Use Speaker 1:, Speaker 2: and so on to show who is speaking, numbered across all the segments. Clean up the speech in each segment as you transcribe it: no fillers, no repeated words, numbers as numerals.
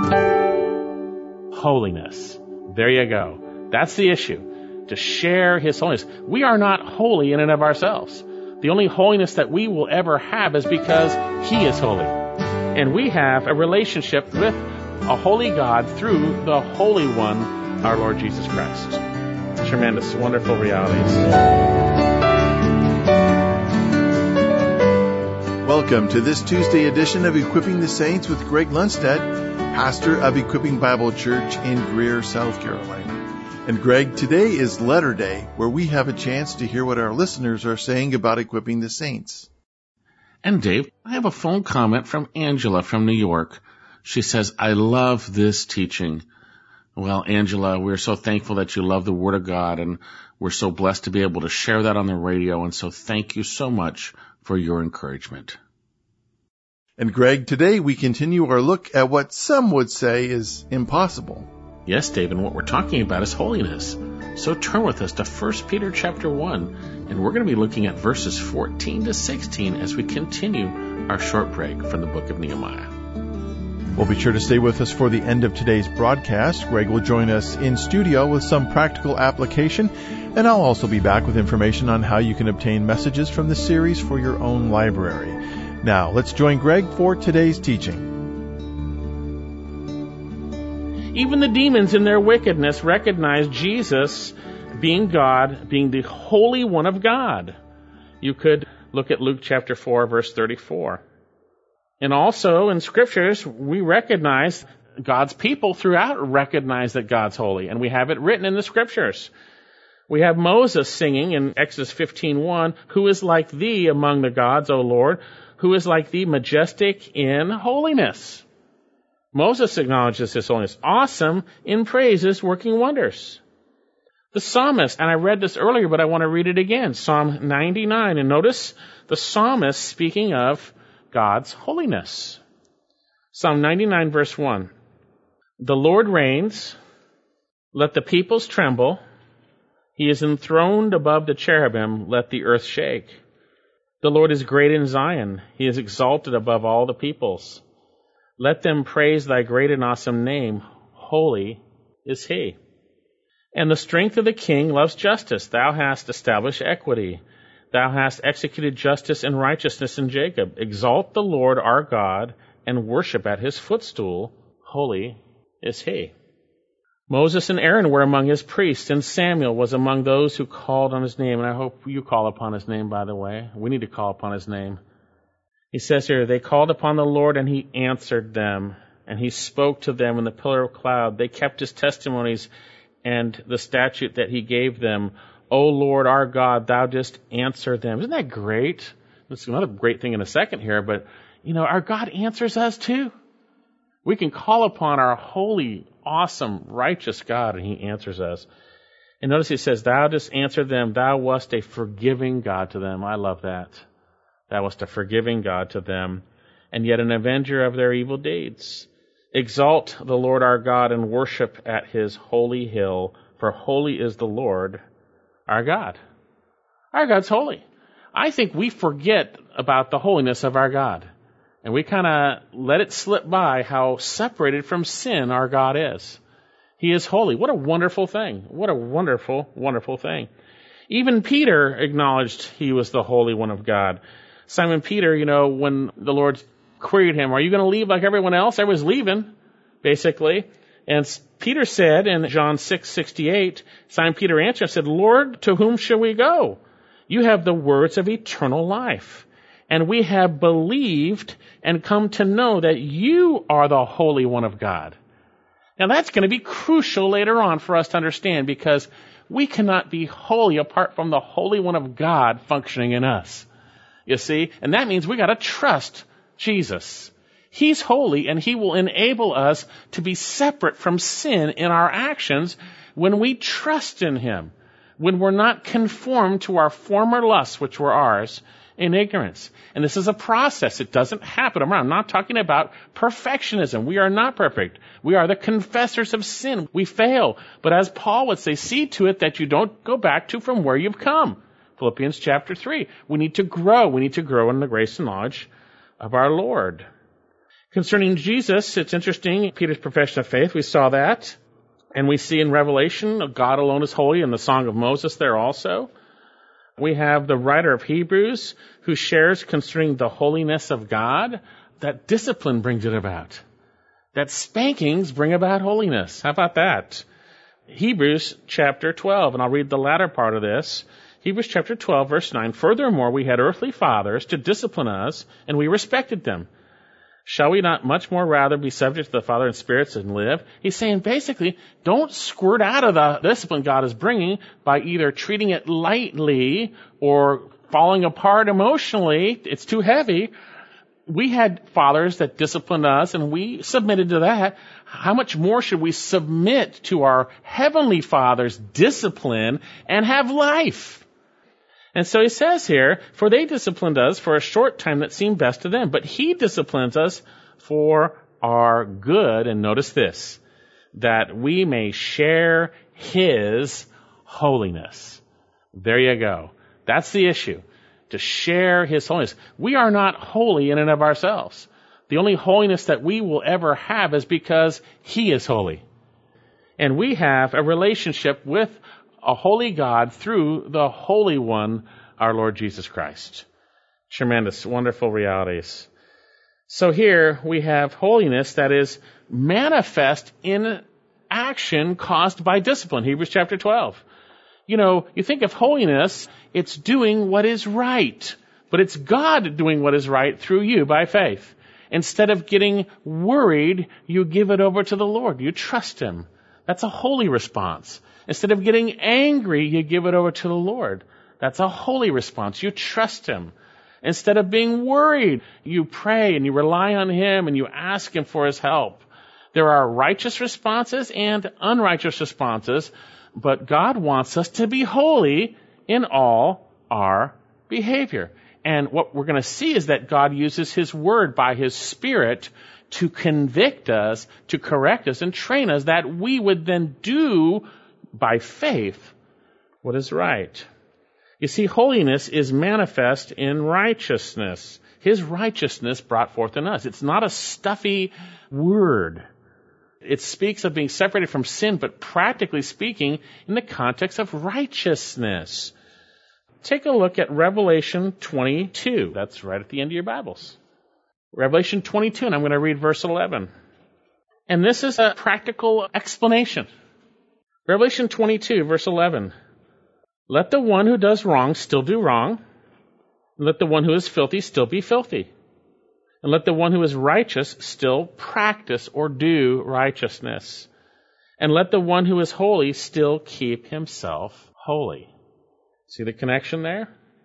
Speaker 1: Holiness. There you go. That's the issue. To share His holiness. We are not holy in and of ourselves. The only holiness that we will ever have is because He is holy. And we have a relationship with a holy God through the Holy One, our Lord Jesus Christ. Tremendous, wonderful realities.
Speaker 2: Welcome to this Tuesday edition of Equipping the Saints with Greg Lundstedt, pastor of Equipping Bible Church in Greer, South Carolina. And Greg, today is Letter Day, where we have a chance to hear what our listeners are saying about equipping the saints.
Speaker 1: And Dave, I have a phone comment from Angela from New York. She says, I love this teaching. Well, Angela, we're so thankful that you love the Word of God, and we're so blessed to be able to share that on the radio, and so thank you so much for your encouragement.
Speaker 2: And Greg, today we continue our look at what some would say is impossible.
Speaker 1: Yes, Dave, and what we're talking about is holiness. So turn with us to 1 Peter chapter 1, and we're going to be looking at verses 14 to 16 as we continue our short break from the book of Nehemiah.
Speaker 2: Well, be sure to stay with us for the end of today's broadcast. Greg will join us in studio with some practical application, and I'll also be back with information on how you can obtain messages from the series for your own library. Now, let's join Greg for today's teaching.
Speaker 1: Even the demons in their wickedness recognize Jesus being God, being the Holy One of God. You could look at Luke chapter 4, verse 34. And also in Scriptures, we recognize God's people throughout recognize that God's holy. And we have it written in the Scriptures. We have Moses singing in Exodus 15:1, "Who is like thee among the gods, O Lord? Who is like thee, majestic in holiness?" Moses acknowledges His holiness. Awesome in praises, working wonders. The psalmist, and I read this earlier, but I want to read it again. Psalm 99. And notice the psalmist speaking of God's holiness. Psalm 99, verse 1. The Lord reigns. Let the peoples tremble. He is enthroned above the cherubim. Let the earth shake. The Lord is great in Zion. He is exalted above all the peoples. Let them praise thy great and awesome name. Holy is He. And the strength of the king loves justice. Thou hast established equity. Thou hast executed justice and righteousness in Jacob. Exalt the Lord our God and worship at His footstool. Holy is He. Moses and Aaron were among His priests, and Samuel was among those who called on His name. And I hope you call upon His name, by the way. We need to call upon His name. He says here, they called upon the Lord, and He answered them. And He spoke to them in the pillar of cloud. They kept His testimonies and the statute that He gave them. O Lord our God, Thou didst answer them. Isn't that great? That's another great thing in a second here, but, our God answers us too. We can call upon our holy, awesome, righteous God, and He answers us. And notice He says, Thou didst answer them. Thou wast a forgiving God to them. I love that. Thou wast a forgiving God to them, and yet an avenger of their evil deeds. Exalt the Lord our God and worship at His holy hill, for holy is the Lord our God. Our God's holy. I think we forget about the holiness of our God. And we kind of let it slip by how separated from sin our God is. He is holy. What a wonderful thing. What a wonderful, wonderful thing. Even Peter acknowledged He was the Holy One of God. Simon Peter, when the Lord queried him, are you going to leave like everyone else? Everyone's leaving, basically. And Peter said in John 6:68, Simon Peter answered and said, Lord, to whom shall we go? You have the words of eternal life. And we have believed and come to know that You are the Holy One of God. Now that's going to be crucial later on for us to understand, because we cannot be holy apart from the Holy One of God functioning in us. You see? And that means we got to trust Jesus. He's holy, and He will enable us to be separate from sin in our actions when we trust in Him, when we're not conformed to our former lusts, which were ours, in ignorance. And this is a process. It doesn't happen. I'm not talking about perfectionism. We are not perfect. We are the confessors of sin. We fail. But as Paul would say, see to it that you don't go back to from where you've come. Philippians chapter 3. We need to grow. We need to grow in the grace and knowledge of our Lord. Concerning Jesus, it's interesting, Peter's profession of faith, we saw that. And we see in Revelation, God alone is holy, and the Song of Moses there also. We have the writer of Hebrews who shares concerning the holiness of God, that discipline brings it about. That spankings bring about holiness. How about that? Hebrews chapter 12, and I'll read the latter part of this. Hebrews chapter 12, verse 9. Furthermore, we had earthly fathers to discipline us, and we respected them. Shall we not much more rather be subject to the Father in spirits and live? He's saying basically, don't squirt out of the discipline God is bringing by either treating it lightly or falling apart emotionally. It's too heavy. We had fathers that disciplined us and we submitted to that. How much more should we submit to our Heavenly Father's discipline and have life? And so he says here, for they disciplined us for a short time that seemed best to them, but he disciplines us for our good. And notice this, that we may share his holiness. There you go. That's the issue, to share his holiness. We are not holy in and of ourselves. The only holiness that we will ever have is because he is holy. And we have a relationship with a holy God through the Holy One, our Lord Jesus Christ. Tremendous, wonderful realities. So here we have holiness that is manifest in action caused by discipline. Hebrews chapter 12. You know, you think of holiness, it's doing what is right. But it's God doing what is right through you by faith. Instead of getting worried, you give it over to the Lord. You trust him. That's a holy response. Instead of getting angry, you give it over to the Lord. That's a holy response. You trust him. Instead of being worried, you pray and you rely on him and you ask him for his help. There are righteous responses and unrighteous responses, but God wants us to be holy in all our behavior. And what we're going to see is that God uses his word by his Spirit to convict us, to correct us, and train us that we would then do by faith what is right. You see, holiness is manifest in righteousness. His righteousness brought forth in us. It's not a stuffy word. It speaks of being separated from sin, but practically speaking, in the context of righteousness. Take a look at Revelation 22. That's right at the end of your Bibles. Revelation 22, and I'm going to read verse 11. And this is a practical explanation. Revelation 22, verse 11. Let the one who does wrong still do wrong, and let the one who is filthy still be filthy, and let the one who is righteous still practice or do righteousness, and let the one who is holy still keep himself holy. See the connection there?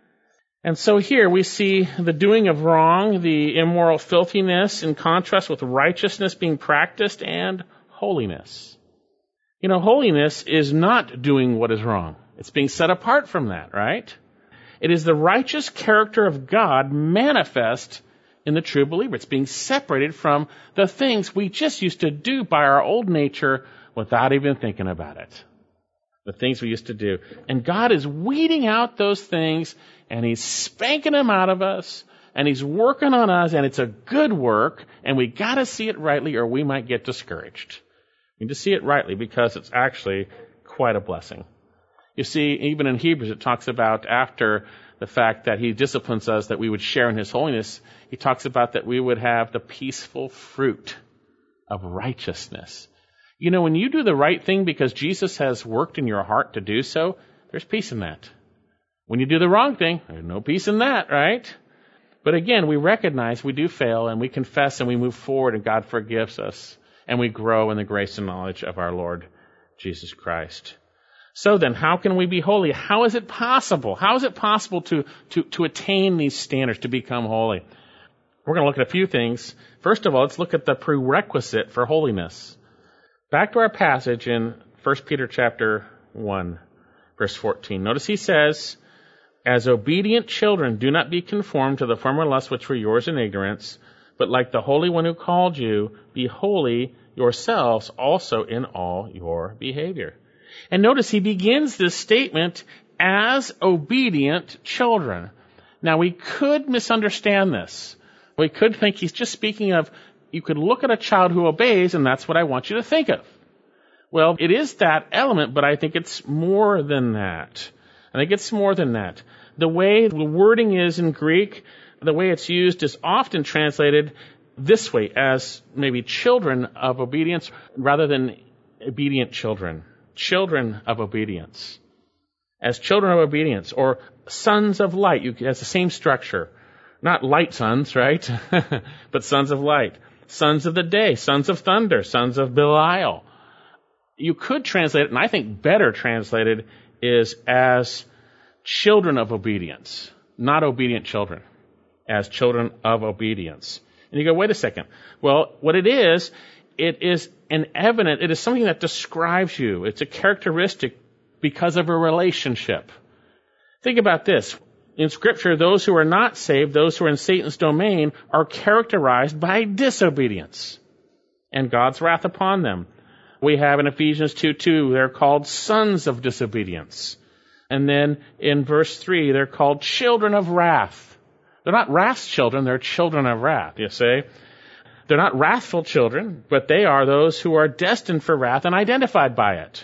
Speaker 1: And so here we see the doing of wrong, the immoral filthiness, in contrast with righteousness being practiced and holiness. You know, holiness is not doing what is wrong. It's being set apart from that, right? It is the righteous character of God manifest in the true believer. It's being separated from the things we just used to do by our old nature without even thinking about it. The things we used to do. And God is weeding out those things, and he's spanking them out of us, and he's working on us, and it's a good work, and we got to see it rightly or we might get discouraged. We need to see it rightly because it's actually quite a blessing. You see, even in Hebrews, it talks about after the fact that he disciplines us that we would share in his holiness, he talks about that we would have the peaceful fruit of righteousness. You know, when you do the right thing because Jesus has worked in your heart to do so, there's peace in that. When you do the wrong thing, there's no peace in that, right? But again, we recognize we do fail and we confess and we move forward and God forgives us and we grow in the grace and knowledge of our Lord Jesus Christ. So then, how can we be holy? How is it possible? How is it possible to attain these standards, to become holy? We're going to look at a few things. First of all, let's look at the prerequisite for holiness. Back to our passage in 1 Peter chapter 1, verse 14. Notice he says, as obedient children, do not be conformed to the former lusts which were yours in ignorance, but like the Holy One who called you, be holy yourselves also in all your behavior. And notice he begins this statement as obedient children. Now we could misunderstand this. We could think he's just speaking of, you could look at a child who obeys, and that's what I want you to think of. Well, it is that element, but I think it's more than that. I think it's more than that. The way the wording is in Greek, the way it's used is often translated this way, as maybe children of obedience rather than obedient children. Children of obedience. As children of obedience, or sons of light. It has the same structure. Not light sons, right? But sons of light. Sons of the day, sons of thunder, sons of Belial. You could translate it, and I think better translated is as children of obedience, not obedient children, as children of obedience. And you go, wait a second. Well, what it is an evident, it is something that describes you. It's a characteristic because of a relationship. Think about this. In Scripture, those who are not saved, those who are in Satan's domain, are characterized by disobedience and God's wrath upon them. We have in Ephesians 2:2, they're called sons of disobedience. And then in verse 3, they're called children of wrath. They're not wrath's children, they're children of wrath, you see. They're not wrathful children, but they are those who are destined for wrath and identified by it.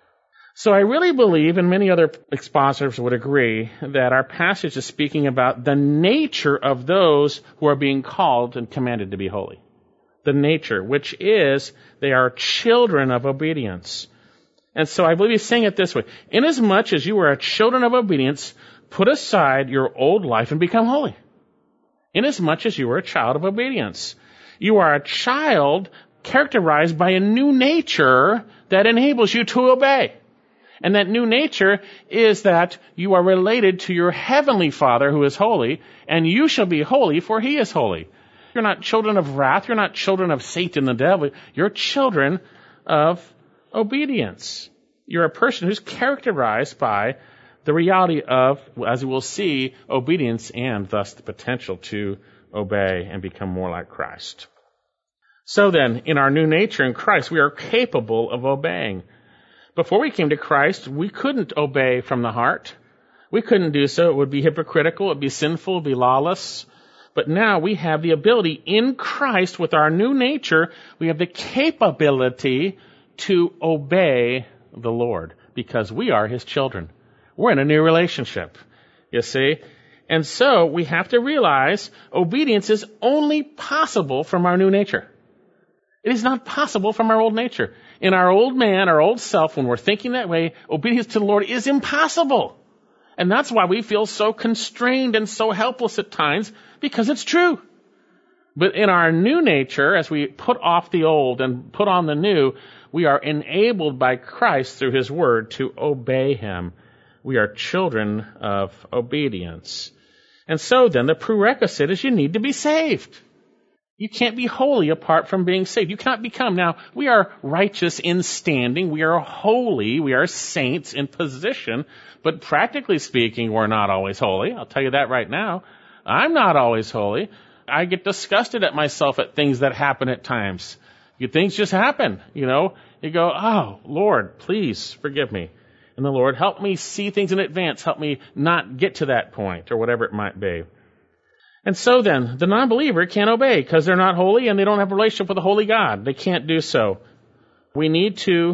Speaker 1: So I really believe, and many other expositors would agree, that our passage is speaking about the nature of those who are being called and commanded to be holy. The nature, which is they are children of obedience. And so I believe he's saying it this way. Inasmuch as you are children of obedience, put aside your old life and become holy. Inasmuch as you are a child of obedience. You are a child characterized by a new nature that enables you to obey. And that new nature is that you are related to your heavenly Father who is holy, and you shall be holy, for he is holy. You're not children of wrath. You're not children of Satan the devil. You're children of obedience. You're a person who's characterized by the reality of, as we will see, obedience and thus the potential to obey and become more like Christ. So then, in our new nature in Christ, we are capable of obeying. Before we came to Christ, we couldn't obey from the heart. We couldn't do so. It would be hypocritical. It would be sinful. It would be lawless. But now we have the ability in Christ with our new nature, we have the capability to obey the Lord because we are his children. We're in a new relationship, you see. And so we have to realize obedience is only possible from our new nature. It is not possible from our old nature. In our old man, our old self, when we're thinking that way, obedience to the Lord is impossible. And that's why we feel so constrained and so helpless at times, because it's true. But in our new nature, as we put off the old and put on the new, we are enabled by Christ through his word to obey him. We are children of obedience. And so then the prerequisite is you need to be saved. You can't be holy apart from being saved. You cannot become. Now, we are righteous in standing. We are holy. We are saints in position. But practically speaking, we're not always holy. I'll tell you that right now. I'm not always holy. I get disgusted at myself at things that happen at times. Things just happen, you know. You go, oh, Lord, please forgive me. And the Lord, help me see things in advance. Help me not get to that point or whatever it might be. And so then, the non-believer can't obey because they're not holy and they don't have a relationship with the holy God. They can't do so. We need to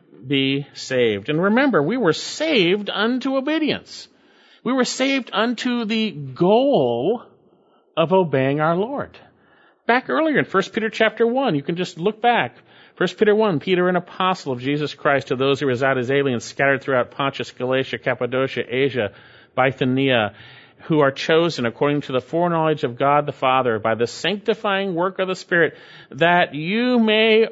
Speaker 1: be saved. And remember, we were saved unto obedience. We were saved unto the goal of obeying our Lord. Back earlier in 1 Peter chapter 1, you can just look back. 1 Peter 1, Peter, an apostle of Jesus Christ, to those who reside as aliens scattered throughout Pontus, Galatia, Cappadocia, Asia, Bithynia, who are chosen according to the foreknowledge of God the Father by the sanctifying work of the Spirit, that you may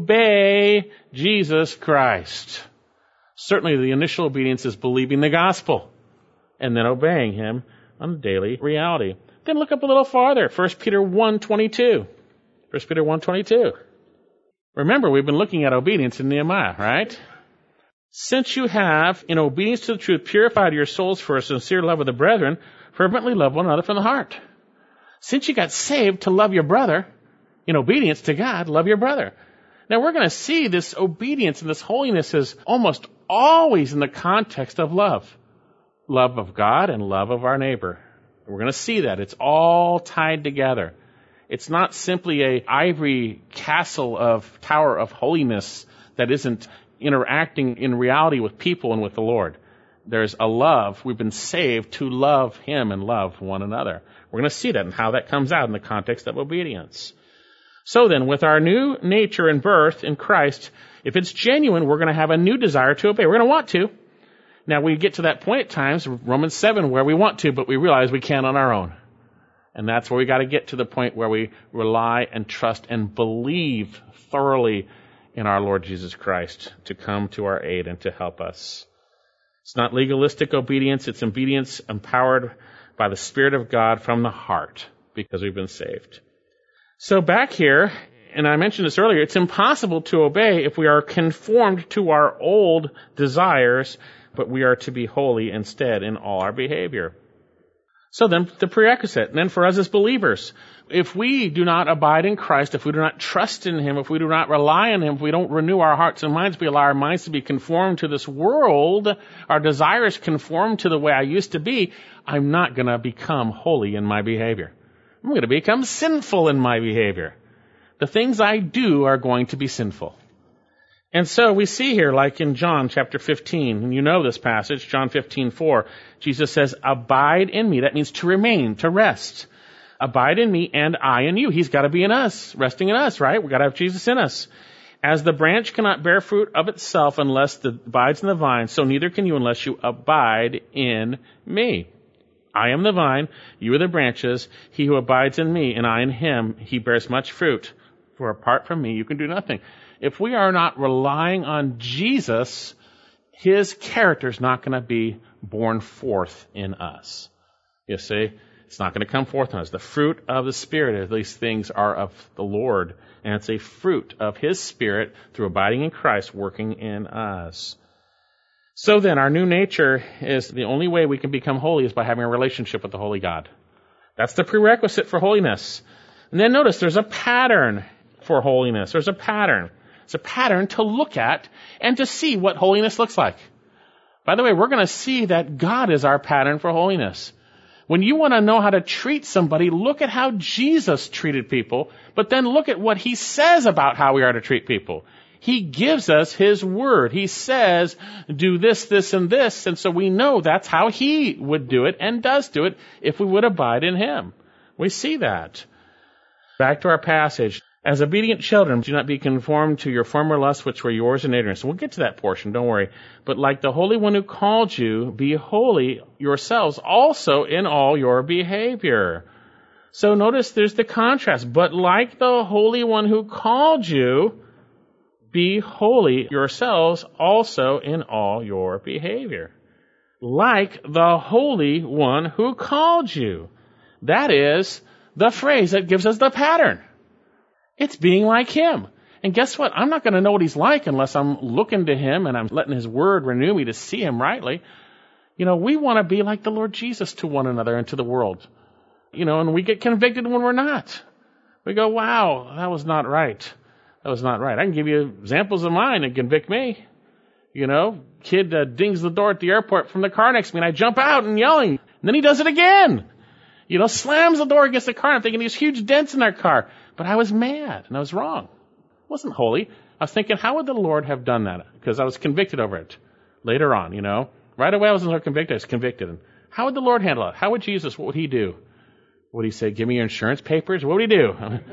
Speaker 1: obey Jesus Christ. Certainly the initial obedience is believing the gospel and then obeying him on a daily reality. Then look up a little farther, 1 Peter 1:22. 1 Peter 1:22. Remember, we've been looking at obedience in Nehemiah, right? Since you have, in obedience to the truth, purified your souls for a sincere love of the brethren, fervently love one another from the heart. Since you got saved to love your brother, in obedience to God, love your brother. Now we're going to see this obedience and this holiness is almost always in the context of love. Love of God and love of our neighbor. We're going to see that. It's all tied together. It's not simply a ivory tower of holiness that isn't interacting in reality with people and with the Lord. There's a love. We've been saved to love Him and love one another. We're going to see that and how that comes out in the context of obedience. So then, with our new nature and birth in Christ, if it's genuine, we're going to have a new desire to obey. We're going to want to. Now, we get to that point at times, Romans 7, where we want to, but we realize we can't on our own. And that's where we got to get to the point where we rely and trust and believe thoroughly in our Lord Jesus Christ to come to our aid and to help us. It's not legalistic obedience. It's obedience empowered by the Spirit of God from the heart because we've been saved. So back here, and I mentioned this earlier, it's impossible to obey if we are conformed to our old desires, but we are to be holy instead in all our behavior. So then the prerequisite, and then for us as believers, if we do not abide in Christ, if we do not trust in Him, if we do not rely on Him, if we don't renew our hearts and minds, we allow our minds to be conformed to this world, our desires conform to the way I used to be, I'm not going to become holy in my behavior. I'm going to become sinful in my behavior. The things I do are going to be sinful. And so we see here, like in John chapter 15, and you know this passage, John 15:4, Jesus says, abide in me. That means to remain, to rest. Abide in me and I in you. He's got to be in us, resting in us, right? We've got to have Jesus in us. As the branch cannot bear fruit of itself unless it abides in the vine, so neither can you unless you abide in me. I am the vine, you are the branches. He who abides in me and I in him, he bears much fruit. For apart from me, you can do nothing. If we are not relying on Jesus, His character is not going to be born forth in us. You see, it's not going to come forth in us. The fruit of the Spirit of these things are of the Lord, and it's a fruit of His Spirit through abiding in Christ working in us. So then, our new nature is the only way we can become holy is by having a relationship with the Holy God. That's the prerequisite for holiness. And then notice there's a pattern for holiness. There's a pattern. It's a pattern to look at and to see what holiness looks like. By the way, we're going to see that God is our pattern for holiness. When you want to know how to treat somebody, look at how Jesus treated people, but then look at what He says about how we are to treat people. He gives us His word. He says, do this, this, and this, and so we know that's how He would do it and does do it if we would abide in Him. We see that. Back to our passage. As obedient children, do not be conformed to your former lusts which were yours in ignorance. We'll get to that portion, don't worry. But like the Holy One who called you, be holy yourselves also in all your behavior. So notice there's the contrast. But like the Holy One who called you, be holy yourselves also in all your behavior. Like the Holy One who called you. That is the phrase that gives us the pattern. It's being like Him. And guess what? I'm not going to know what He's like unless I'm looking to Him and I'm letting His word renew me to see Him rightly. You know, we want to be like the Lord Jesus to one another and to the world. You know, and we get convicted when we're not. We go, wow, that was not right. That was not right. I can give you examples of mine that convict me. You know, kid dings the door at the airport from the car next to me and I jump out and yelling. And then he does it again. You know, slams the door against the car. I'm thinking there's huge dents in our car. But I was mad and I was wrong. It wasn't holy. I was thinking, how would the Lord have done that? Because I was convicted over it later on, you know. Right away I wasn't convicted. I was convicted. And how would the Lord handle it? How would Jesus, what would He do? Would He say, give me your insurance papers? What would He do?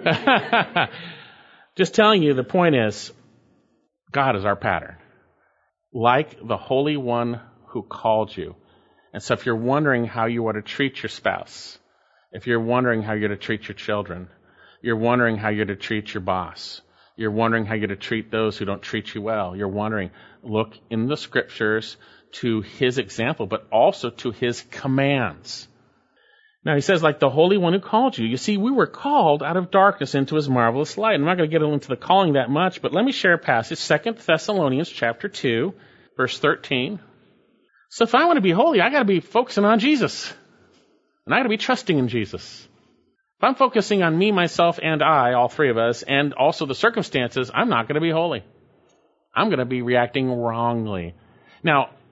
Speaker 1: Just telling you, the point is, God is our pattern. Like the Holy One who called you. And so if you're wondering how you ought to treat your spouse, if you're wondering how you're to treat your children, you're wondering how you're to treat your boss, you're wondering how you're to treat those who don't treat you well, you're wondering, look in the Scriptures to His example, but also to His commands. Now He says, like the Holy One who called you. You see, we were called out of darkness into His marvelous light. I'm not going to get into the calling that much, but let me share a passage, 2 Thessalonians chapter 2, verse 13. So if I want to be holy, I got to be focusing on Jesus. And I got to be trusting in Jesus. If I'm focusing on me, myself, and I, all three of us, and also the circumstances, I'm not going to be holy. I'm going to be reacting wrongly. Now,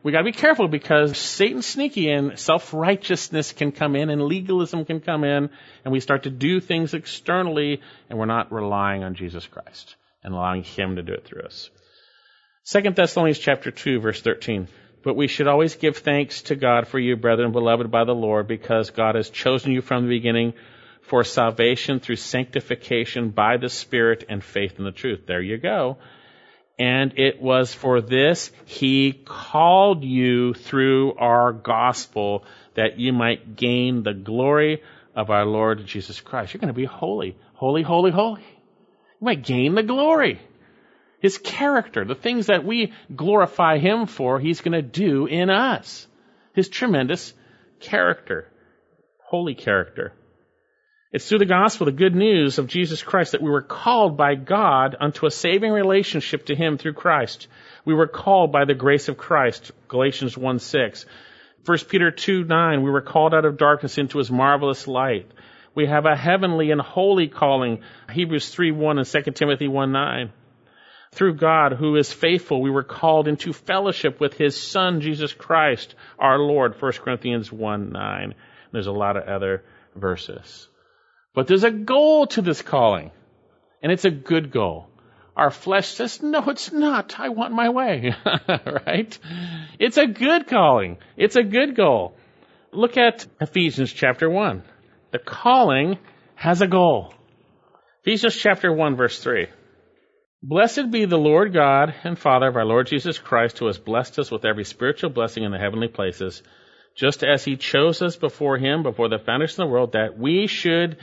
Speaker 1: we got to be careful because Satan's sneaky and self-righteousness can come in and legalism can come in and we start to do things externally and we're not relying on Jesus Christ and allowing him to do it through us. 2 Thessalonians chapter 2, verse 13. But we should always give thanks to God for you, brethren, beloved by the Lord, because God has chosen you from the beginning for salvation through sanctification by the Spirit and faith in the truth. There you go. And it was for this he called you through our gospel that you might gain the glory of our Lord Jesus Christ. You're going to be holy, holy, holy, holy. You might gain the glory. His character, the things that we glorify him for, he's going to do in us. His tremendous character, holy character. It's through the gospel, the good news of Jesus Christ, that we were called by God unto a saving relationship to him through Christ. We were called by the grace of Christ, Galatians 1:6. 1 Peter 2:9, we were called out of darkness into his marvelous light. We have a heavenly and holy calling, Hebrews 3:1 and 2 Timothy 1:9. Through God, who is faithful, we were called into fellowship with his Son, Jesus Christ, our Lord, 1 Corinthians 1:9. There's a lot of other verses. But there's a goal to this calling, and it's a good goal. Our flesh says, no, it's not. I want my way, right? It's a good calling. It's a good goal. Look at Ephesians chapter 1. The calling has a goal. Ephesians chapter 1, verse 3. Blessed be the Lord God and Father of our Lord Jesus Christ, who has blessed us with every spiritual blessing in the heavenly places, just as he chose us before him, before the foundation of the world, that we should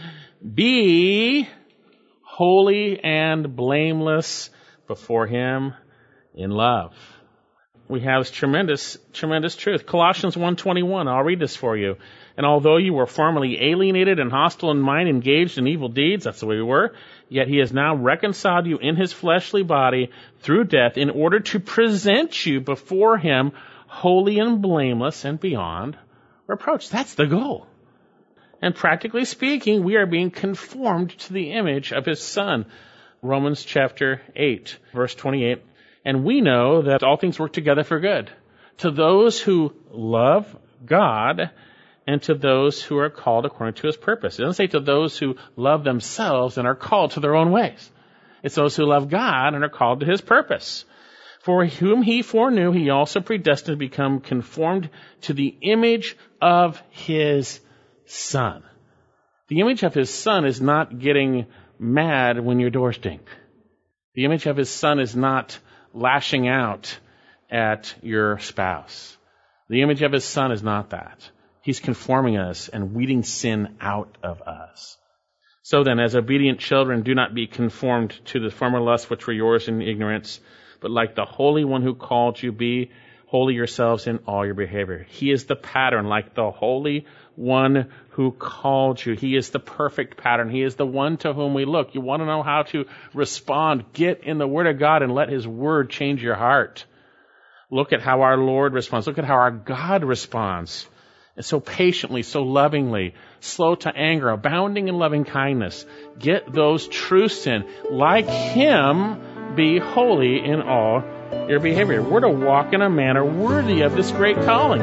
Speaker 1: be holy and blameless before him in love. We have tremendous, tremendous truth. Colossians 1:21, I'll read this for you. And although you were formerly alienated and hostile in mind, engaged in evil deeds, that's the way we were, yet he has now reconciled you in his fleshly body through death in order to present you before him holy and blameless and beyond reproach. That's the goal. And practically speaking, we are being conformed to the image of his Son. Romans chapter 8, verse 28. And we know that all things work together for good to those who love God and to those who are called according to his purpose. It doesn't say to those who love themselves and are called to their own ways. It's those who love God and are called to his purpose. For whom he foreknew, he also predestined to become conformed to the image of his Son. The image of his Son is not getting mad when your doors ding. The image of his Son is not lashing out at your spouse. The image of his Son is not that. He's conforming us and weeding sin out of us. So then, as obedient children, do not be conformed to the former lusts which were yours in ignorance, but like the Holy One who called you, be holy yourselves in all your behavior. He is the pattern, like the Holy One who called you. He is the perfect pattern. He is the one to whom we look. You want to know how to respond? Get in the Word of God and let his Word change your heart. Look at how our Lord responds. Look at how our God responds. And so patiently, so lovingly, slow to anger, abounding in loving kindness. Get those truths in. Like him, be holy in all your behavior. We're to walk in a manner worthy of this great calling.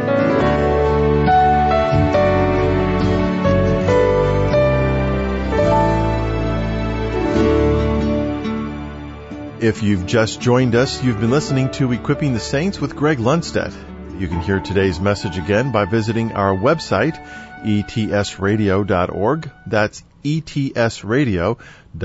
Speaker 2: If you've just joined us, you've been listening to Equipping the Saints with Greg Lundstedt. You can hear today's message again by visiting our website, etsradio.org. That's etsradio.org.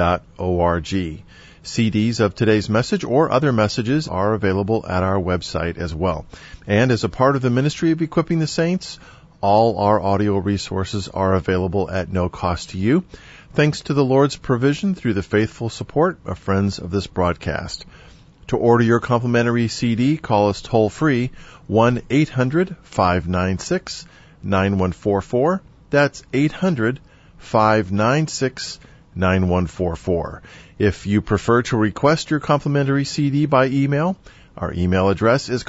Speaker 2: CDs of today's message or other messages are available at our website as well. And as a part of the ministry of Equipping the Saints, all our audio resources are available at no cost to you, thanks to the Lord's provision through the faithful support of friends of this broadcast. To order your complimentary CD, call us toll-free, 1-800-596-9144. That's 800-596-9144. If you prefer to request your complimentary CD by email, our email address is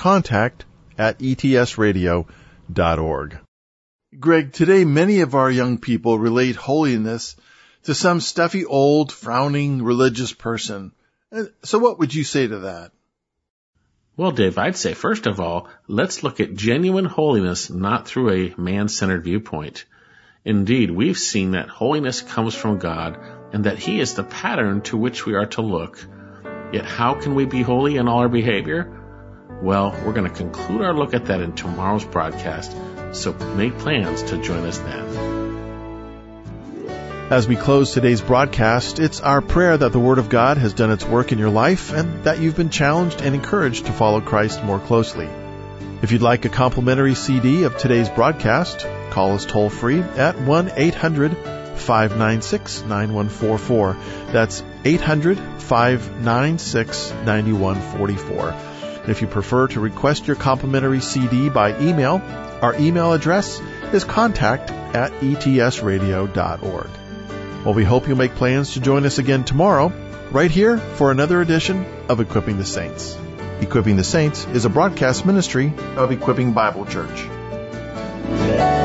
Speaker 2: contact@etsradio.org.
Speaker 3: Greg, today many of our young people relate holiness to some stuffy, old, frowning religious person. So what would you say to that?
Speaker 1: Well, Dave, I'd say first of all, let's look at genuine holiness not through a man-centered viewpoint. Indeed, we've seen that holiness comes from God and that He is the pattern to which we are to look. Yet how can we be holy in all our behavior? Well, we're going to conclude our look at that in tomorrow's broadcast, so make plans to join us then.
Speaker 2: As we close today's broadcast, it's our prayer that the Word of God has done its work in your life and that you've been challenged and encouraged to follow Christ more closely. If you'd like a complimentary CD of today's broadcast, call us toll-free at 1-800-596-9144. That's 800-596-9144. And if you prefer to request your complimentary CD by email, our email address is contact@etsradio.org. Well, we hope you'll make plans to join us again tomorrow, right here for another edition of Equipping the Saints. Equipping the Saints is a broadcast ministry of Equipping Bible Church.